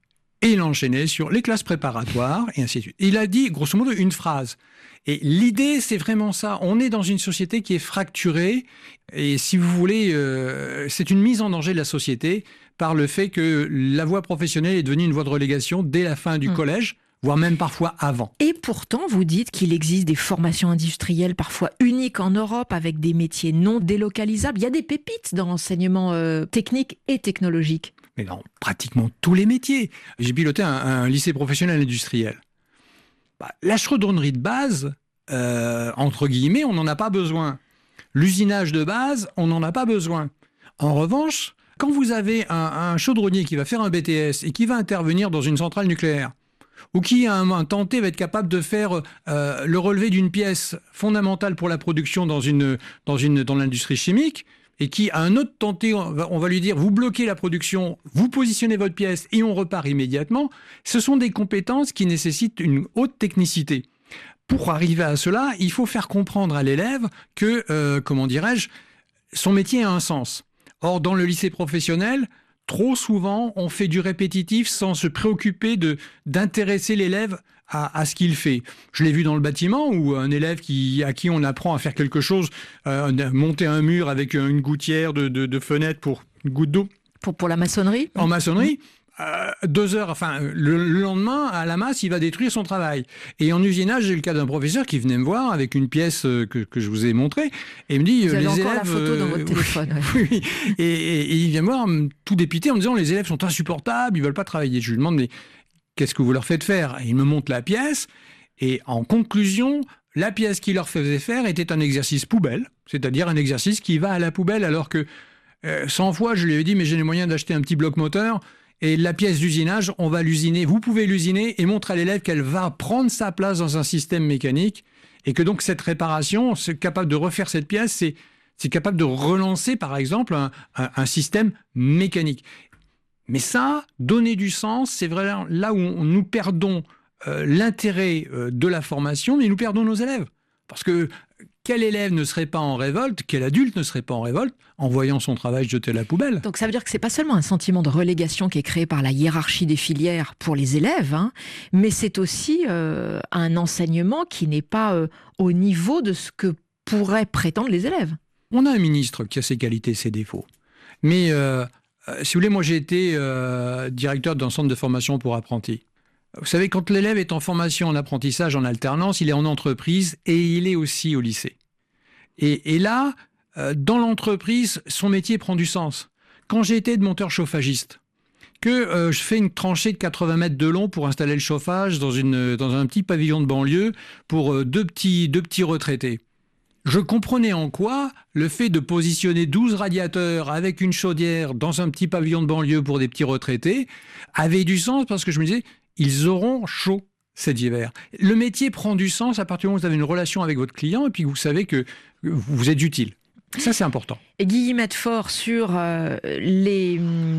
Et il enchaînait sur les classes préparatoires, et ainsi de suite. Il a dit, grosso modo, une phrase. Et l'idée, c'est vraiment ça. On est dans une société qui est fracturée, et si vous voulez, euh, c'est une mise en danger de la société par le fait que la voie professionnelle est devenue une voie de relégation dès la fin du mmh. collège, voire même parfois avant. Et pourtant, vous dites qu'il existe des formations industrielles parfois uniques en Europe avec des métiers non délocalisables. Il y a des pépites dans l'enseignement euh, technique et technologique. Mais dans pratiquement tous les métiers. J'ai piloté un, un lycée professionnel industriel. Bah, la chaudronnerie de base, euh, entre guillemets, on n'en a pas besoin. L'usinage de base, on n'en a pas besoin. En revanche, quand vous avez un, un chaudronnier qui va faire un B T S et qui va intervenir dans une centrale nucléaire, ou qui, à un moment tenté, va être capable de faire euh, le relevé d'une pièce fondamentale pour la production dans, une, dans, une, dans l'industrie chimique, et qui, à un autre tenté, on va, on va lui dire, vous bloquez la production, vous positionnez votre pièce et on repart immédiatement, ce sont des compétences qui nécessitent une haute technicité. Pour arriver à cela, il faut faire comprendre à l'élève que, euh, comment dirais-je, son métier a un sens. Or, dans le lycée professionnel, trop souvent, on fait du répétitif sans se préoccuper de, d'intéresser l'élève à, à ce qu'il fait. Je l'ai vu dans le bâtiment où un élève qui, à qui on apprend à faire quelque chose, euh, monter un mur avec une gouttière de, de, de fenêtre pour une goutte d'eau. Pour, pour la maçonnerie ? En maçonnerie. Euh, deux heures, enfin, le, le lendemain, à la masse, il va détruire son travail. Et en usinage, j'ai le cas d'un professeur qui venait me voir avec une pièce que, que je vous ai montrée et il me dit... Vous avez les encore élèves, la photo dans votre euh, téléphone. Oui, oui. Et, et, et il vient me voir tout dépité en me disant les élèves sont insupportables, ils veulent pas travailler. Je lui demande mais qu'est-ce que vous leur faites faire ? Et il me montre la pièce et en conclusion, la pièce qu'il leur faisait faire était un exercice poubelle, c'est-à-dire un exercice qui va à la poubelle alors que euh, cent fois je lui avais dit mais j'ai les moyens d'acheter un petit bloc moteur. Et la pièce d'usinage, on va l'usiner, vous pouvez l'usiner et montrer à l'élève qu'elle va prendre sa place dans un système mécanique et que donc cette réparation, c'est capable de refaire cette pièce, c'est, c'est capable de relancer par exemple un, un, un système mécanique. Mais ça, donner du sens, c'est vraiment là où on, nous perdons euh, l'intérêt euh, de la formation, mais nous perdons nos élèves. Parce que quel élève ne serait pas en révolte, quel adulte ne serait pas en révolte en voyant son travail jeté à la poubelle ? Donc ça veut dire que c'est pas seulement un sentiment de relégation qui est créé par la hiérarchie des filières pour les élèves, hein, mais c'est aussi euh, un enseignement qui n'est pas euh, au niveau de ce que pourraient prétendre les élèves. On a un ministre qui a ses qualités et ses défauts. Mais euh, euh, si vous voulez, moi j'ai été euh, directeur d'un centre de formation pour apprentis. Vous savez, quand l'élève est en formation, en apprentissage, en alternance, il est en entreprise et il est aussi au lycée. Et, et là, euh, dans l'entreprise, son métier prend du sens. Quand j'ai été de monteur chauffagiste, que euh, je fais une tranchée de quatre-vingts mètres de long pour installer le chauffage dans, une, dans un petit pavillon de banlieue pour euh, deux, petits, deux petits retraités, je comprenais en quoi le fait de positionner douze radiateurs avec une chaudière dans un petit pavillon de banlieue pour des petits retraités avait du sens parce que je me disais, ils auront chaud cet hiver. Le métier prend du sens à partir du moment où vous avez une relation avec votre client et puis vous savez que vous êtes utile. Ça, c'est important. Et Guillemette Faure, sur euh, les,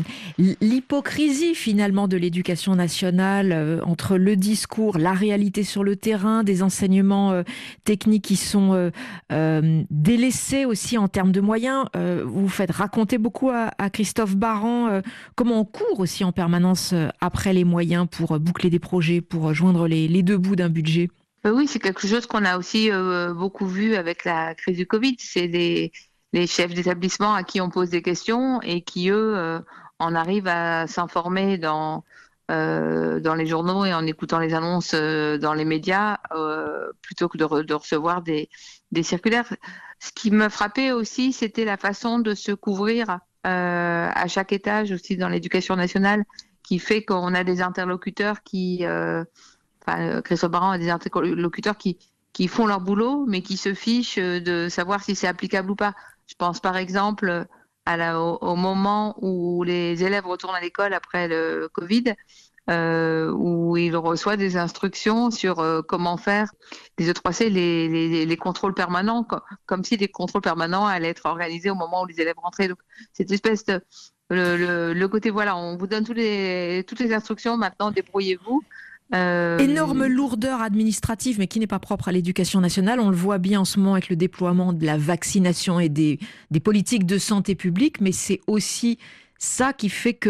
l'hypocrisie finalement de l'éducation nationale euh, entre le discours, la réalité sur le terrain, des enseignements euh, techniques qui sont euh, euh, délaissés aussi en termes de moyens. Euh, vous faites raconter beaucoup à, à Christophe Barrand euh, comment on court aussi en permanence euh, après les moyens pour boucler des projets, pour joindre les, les deux bouts d'un budget. Oui, c'est quelque chose qu'on a aussi euh, beaucoup vu avec la crise du Covid. C'est les, les chefs d'établissement à qui on pose des questions et qui, eux, euh, en arrivent à s'informer dans, euh, dans les journaux et en écoutant les annonces euh, dans les médias euh, plutôt que de, re, de recevoir des, des circulaires. Ce qui me frappait aussi, c'était la façon de se couvrir euh, à chaque étage aussi dans l'éducation nationale qui fait qu'on a des interlocuteurs qui... Euh, Enfin, Christophe Barrand a des interlocuteurs qui, qui font leur boulot, mais qui se fichent de savoir si c'est applicable ou pas. Je pense par exemple à la, au, au moment où les élèves retournent à l'école après le Covid, euh, où ils reçoivent des instructions sur euh, comment faire les E trois C, les, les, les contrôles permanents, comme, comme si les contrôles permanents allaient être organisés au moment où les élèves rentraient. Donc, cette espèce de... Le, le, le côté, voilà, on vous donne tous les, toutes les instructions, maintenant débrouillez-vous. Euh... Énorme lourdeur administrative, mais qui n'est pas propre à l'éducation nationale. On le voit bien en ce moment avec le déploiement de la vaccination et des, des politiques de santé publique, mais c'est aussi ça qui fait que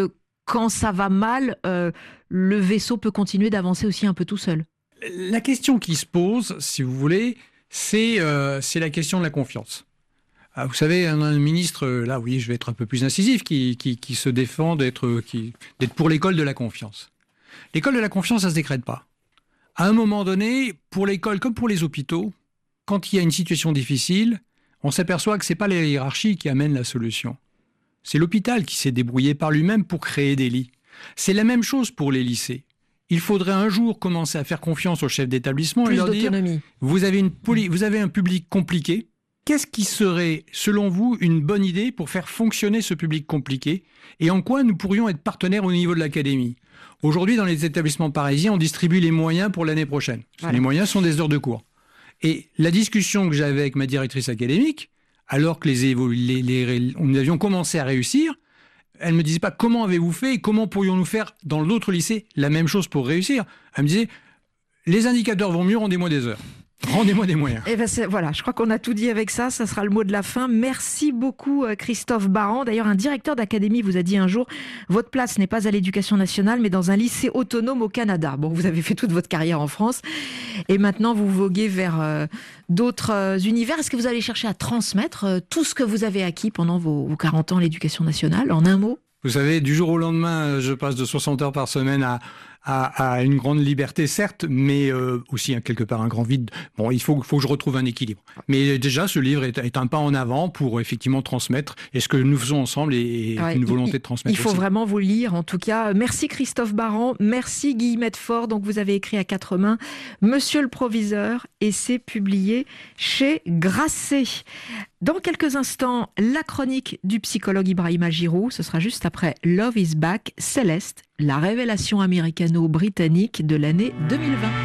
quand ça va mal, euh, le vaisseau peut continuer d'avancer aussi un peu tout seul. La question qui se pose, si vous voulez, c'est, euh, c'est la question de la confiance. Ah, vous savez, un, un ministre, là oui, je vais être un peu plus incisif, qui, qui, qui se défend d'être, qui, d'être pour l'école de la confiance. L'école de la confiance, ça ne se décrète pas. À un moment donné, pour l'école comme pour les hôpitaux, quand il y a une situation difficile, on s'aperçoit que ce n'est pas la hiérarchie qui amène la solution. C'est l'hôpital qui s'est débrouillé par lui-même pour créer des lits. C'est la même chose pour les lycées. Il faudrait un jour commencer à faire confiance aux chefs d'établissement Plus et leur dire « vous avez une poli- vous avez un public compliqué, qu'est-ce qui serait, selon vous, une bonne idée pour faire fonctionner ce public compliqué et en quoi nous pourrions être partenaires au niveau de l'académie ?» Aujourd'hui, dans les établissements parisiens, on distribue les moyens pour l'année prochaine. Voilà. Les moyens sont des heures de cours. Et la discussion que j'avais avec ma directrice académique, alors que les, les, les, nous avions commencé à réussir, elle ne me disait pas comment avez-vous fait et comment pourrions-nous faire dans l'autre lycée la même chose pour réussir. Elle me disait, les indicateurs vont mieux, rendez-moi des heures. Rendez-moi des moyens. Et ben c'est, voilà, je crois qu'on a tout dit avec ça. Ça sera le mot de la fin. Merci beaucoup, Christophe Baran. D'ailleurs, un directeur d'académie vous a dit un jour, votre place n'est pas à l'éducation nationale, mais dans un lycée autonome au Canada. Bon, vous avez fait toute votre carrière en France. Et maintenant, vous voguez vers euh, d'autres euh, univers. Est-ce que vous allez chercher à transmettre euh, tout ce que vous avez acquis pendant vos, vos quarante ans à l'éducation nationale, en un mot? Vous savez, du jour au lendemain, je passe de soixante heures par semaine à, à, à une grande liberté, certes, mais euh, aussi hein, quelque part un grand vide. Bon, il faut, faut que je retrouve un équilibre. Mais déjà, ce livre est, est un pas en avant pour effectivement transmettre. Et ce que nous faisons ensemble est ouais, une volonté il, de transmettre. Il faut aussi. vraiment vous lire, en tout cas. Merci Christophe Baran, merci Guillemette Faure. Donc vous avez écrit à quatre mains Monsieur le Proviseur, et c'est publié chez Grasset. Dans quelques instants, la chronique du psychologue Ibrahima Giroud. Ce sera juste après Love is Back, Céleste, la révélation américano-britannique de l'année deux mille vingt.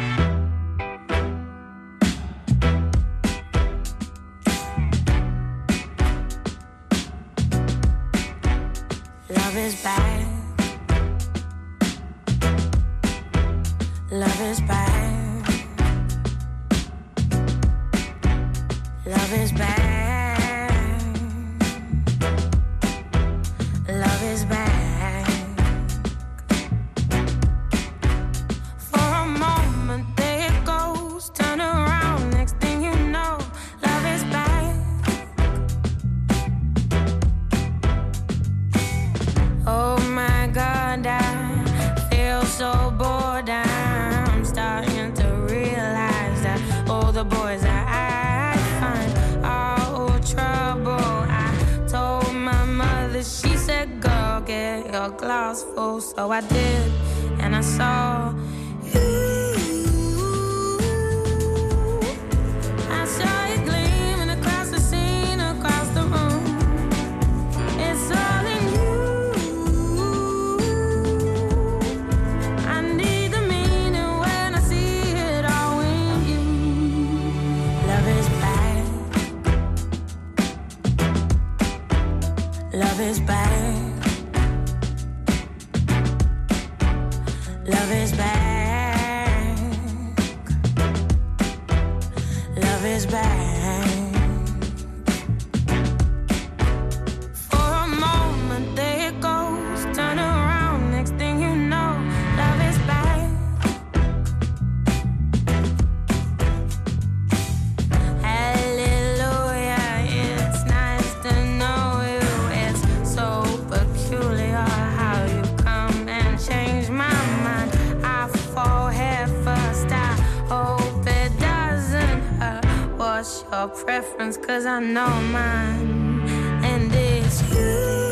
Love is back. Love is back. Love is back. Glass full, so I did, and I saw you. I saw you gleaming across the scene, across the room. It's all in you. I need the meaning when I see it all in you. Love is back. Love is back. Love is back. Love is back. For a moment there it goes, turn around, next thing you know, love is back. Hallelujah, it's nice to know you. It's so peculiar how you come and change my your preference, cause I know mine, and it's you.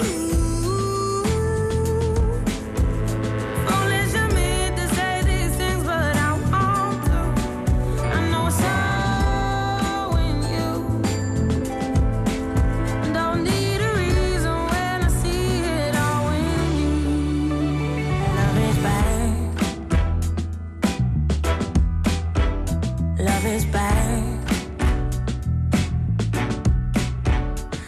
Foolish of me to say these things, but I want to. I know it's all in you. Don't need a reason when I see it all in you. Love is back. Love is back.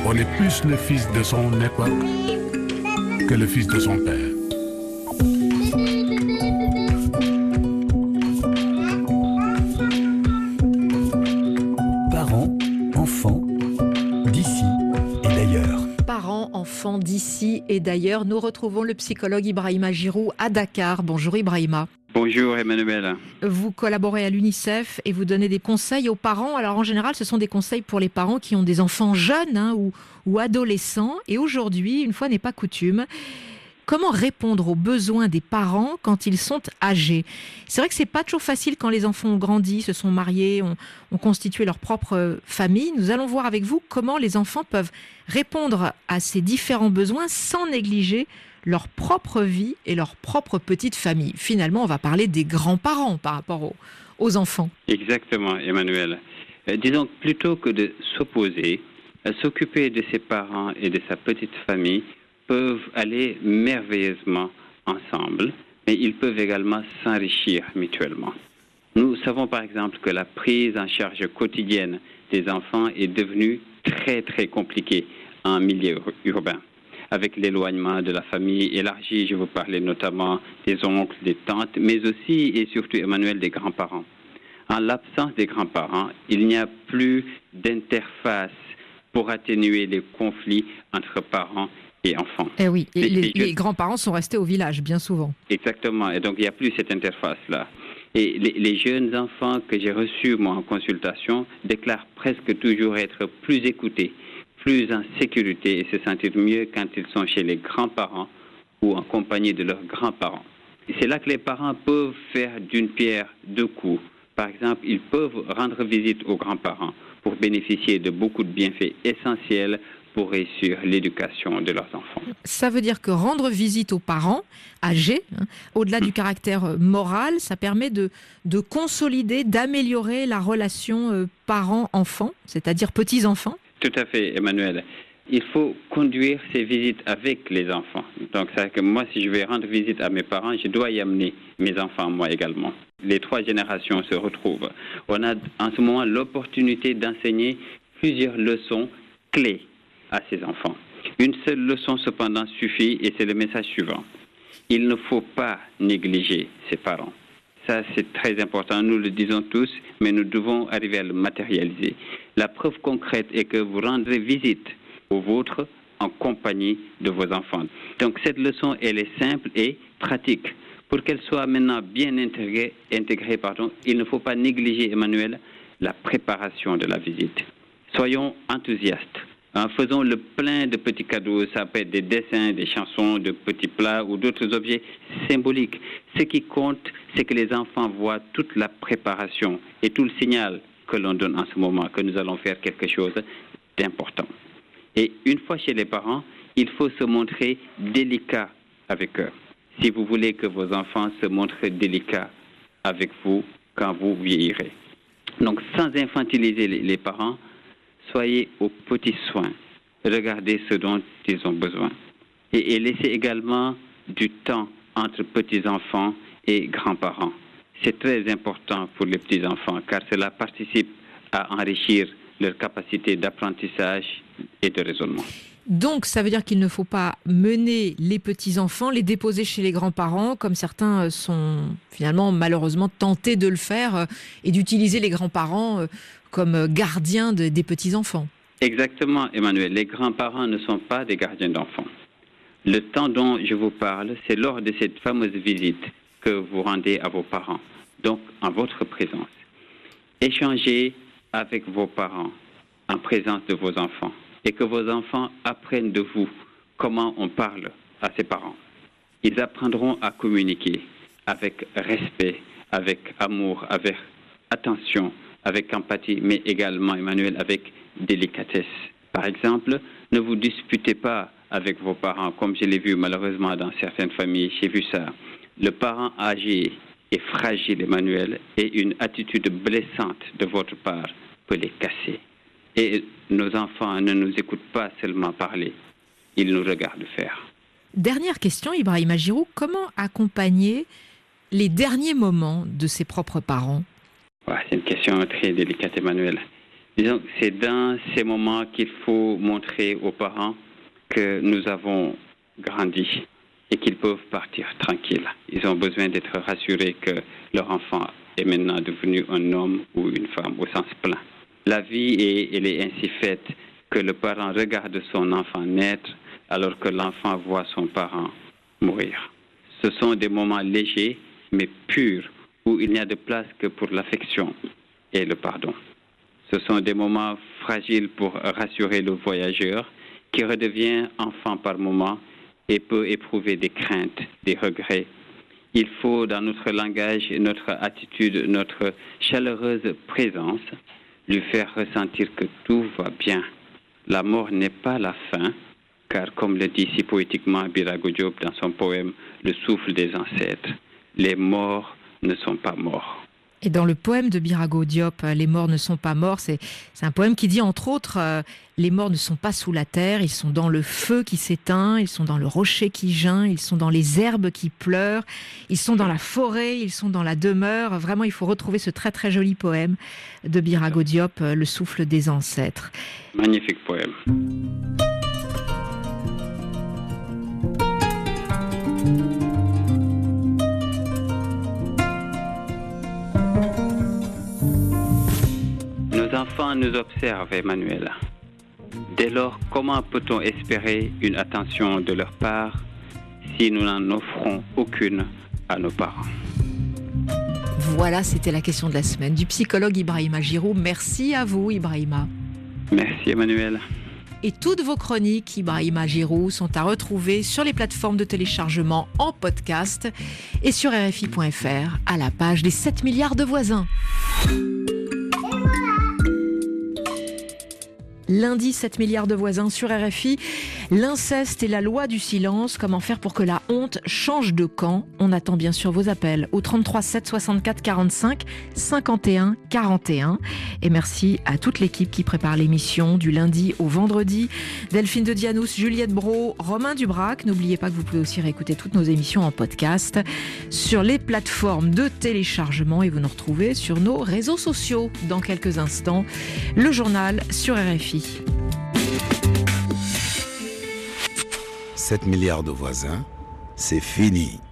On est plus le fils de son époque que le fils de son père. Parents, enfants, d'ici et d'ailleurs. Parents, enfants d'ici et d'ailleurs, nous retrouvons le psychologue Ibrahima Giroux à Dakar. Bonjour Ibrahima. Bonjour Emmanuel. Vous collaborez à l'UNICEF et vous donnez des conseils aux parents. Alors en général, ce sont des conseils pour les parents qui ont des enfants jeunes hein, ou, ou adolescents. Et aujourd'hui, une fois n'est pas coutume, comment répondre aux besoins des parents quand ils sont âgés ? C'est vrai que c'est pas toujours facile quand les enfants ont grandi, se sont mariés, ont, ont constitué leur propre famille. Nous allons voir avec vous comment les enfants peuvent répondre à ces différents besoins sans négliger leur propre vie et leur propre petite famille. Finalement, on va parler des grands-parents par rapport aux, aux enfants. Exactement, Emmanuel. Euh, disons, plutôt que de s'opposer, euh, s'occuper de ses parents et de sa petite famille peuvent aller merveilleusement ensemble, mais ils peuvent également s'enrichir mutuellement. Nous savons par exemple que la prise en charge quotidienne des enfants est devenue très très compliquée en milieu urbain. Avec l'éloignement de la famille élargie, je vous parlais notamment des oncles, des tantes, mais aussi et surtout, Emmanuel, des grands-parents. En l'absence des grands-parents, il n'y a plus d'interface pour atténuer les conflits entre parents et enfants. Eh oui, et les, les, les grands-parents sont restés au village, bien souvent. Exactement, et donc il n'y a plus cette interface-là. Et les, les jeunes enfants que j'ai reçus, moi, en consultation, déclarent presque toujours être plus écoutés, plus en sécurité et se sentir mieux quand ils sont chez les grands-parents ou en compagnie de leurs grands-parents. Et c'est là que les parents peuvent faire d'une pierre deux coups. Par exemple, ils peuvent rendre visite aux grands-parents pour bénéficier de beaucoup de bienfaits essentiels pour réussir l'éducation de leurs enfants. Ça veut dire que rendre visite aux parents âgés, hein, au-delà mmh. du caractère moral, ça permet de, de consolider, d'améliorer la relation euh, parents-enfants, c'est-à-dire petits-enfants. Tout à fait, Emmanuel. Il faut conduire ces visites avec les enfants. Donc, c'est que moi, si je vais rendre visite à mes parents, je dois y amener mes enfants, moi également. Les trois générations se retrouvent. On a en ce moment l'opportunité d'enseigner plusieurs leçons clés à ces enfants. Une seule leçon, cependant, suffit et c'est le message suivant. Il ne faut pas négliger ses parents. Ça, c'est très important. Nous le disons tous, mais nous devons arriver à le matérialiser. La preuve concrète est que vous rendrez visite aux vôtres en compagnie de vos enfants. Donc, cette leçon, elle est simple et pratique. Pour qu'elle soit maintenant bien intégrée, intégrée pardon, il ne faut pas négliger, Emmanuel, la préparation de la visite. Soyons enthousiastes. En faisant le plein de petits cadeaux, ça peut être des dessins, des chansons, de petits plats ou d'autres objets symboliques. Ce qui compte, c'est que les enfants voient toute la préparation et tout le signal que l'on donne en ce moment, que nous allons faire quelque chose d'important. Et une fois chez les parents, il faut se montrer délicat avec eux. Si vous voulez que vos enfants se montrent délicats avec vous quand vous vieillirez. Donc, sans infantiliser les parents, soyez aux petits soins. Regardez ce dont ils ont besoin. Et, et laissez également du temps entre petits-enfants et grands-parents. C'est très important pour les petits-enfants car cela participe à enrichir leur capacité d'apprentissage et de raisonnement. Donc, ça veut dire qu'il ne faut pas mener les petits-enfants, les déposer chez les grands-parents, comme certains sont finalement malheureusement tentés de le faire, et d'utiliser les grands-parents comme gardiens de, des petits-enfants. Exactement, Emmanuel. Les grands-parents ne sont pas des gardiens d'enfants. Le temps dont je vous parle, c'est lors de cette fameuse visite que vous rendez à vos parents, donc en votre présence. Échangez avec vos parents en présence de vos enfants et que vos enfants apprennent de vous comment on parle à ses parents. Ils apprendront à communiquer avec respect, avec amour, avec attention, avec empathie, mais également, Emmanuel, avec délicatesse. Par exemple, ne vous disputez pas avec vos parents, comme je l'ai vu malheureusement dans certaines familles, j'ai vu ça. Le parent âgé et fragile, Emmanuel, et une attitude blessante de votre part peut les casser. Et nos enfants ne nous écoutent pas seulement parler, ils nous regardent faire. Dernière question, Ibrahima Giroux, comment accompagner les derniers moments de ses propres parents ? Ouais, c'est une question très délicate, Emmanuel. Disons, c'est dans ces moments qu'il faut montrer aux parents que nous avons grandi et qu'ils peuvent partir tranquilles. Ils ont besoin d'être rassurés que leur enfant est maintenant devenu un homme ou une femme au sens plein. La vie est, elle est ainsi faite que le parent regarde son enfant naître alors que l'enfant voit son parent mourir. Ce sont des moments légers mais purs où il n'y a de place que pour l'affection et le pardon. Ce sont des moments fragiles pour rassurer le voyageur qui redevient enfant par moment et peut éprouver des craintes, des regrets. Il faut, dans notre langage, notre attitude, notre chaleureuse présence, lui faire ressentir que tout va bien. La mort n'est pas la fin, car comme le dit si poétiquement Birago Diop dans son poème « Le souffle des ancêtres », les morts ne sont pas morts. Et dans le poème de Birago Diop, « Les morts ne sont pas morts », c'est, c'est un poème qui dit entre autres euh, « Les morts ne sont pas sous la terre, ils sont dans le feu qui s'éteint, ils sont dans le rocher qui geint, ils sont dans les herbes qui pleurent, ils sont dans la forêt, ils sont dans la demeure ». Vraiment, il faut retrouver ce très très joli poème de Birago Diop, « Le souffle des ancêtres ». Magnifique poème. Nos enfants nous observent, Emmanuel. Dès lors, comment peut-on espérer une attention de leur part si nous n'en offrons aucune à nos parents? Voilà, c'était la question de la semaine du psychologue Ibrahima Giroux. Merci à vous, Ibrahima. Merci, Emmanuel. Et toutes vos chroniques, Ibrahima Giroux, sont à retrouver sur les plateformes de téléchargement en podcast et sur R F I point F R à la page des sept milliards de voisins. Lundi, sept milliards de voisins sur R F I. L'inceste et la loi du silence. Comment faire pour que la honte change de camp? On attend bien sûr vos appels au trente-trois sept soixante-quatre quarante-cinq cinquante et un quarante et un. Et merci à toute l'équipe qui prépare l'émission du lundi au vendredi. Delphine de Dianous, Juliette Brault, Romain Dubrac. N'oubliez pas que vous pouvez aussi réécouter toutes nos émissions en podcast sur les plateformes de téléchargement et vous nous retrouvez sur nos réseaux sociaux. Dans quelques instants, le journal sur R F I. sept milliards de voisins, c'est fini.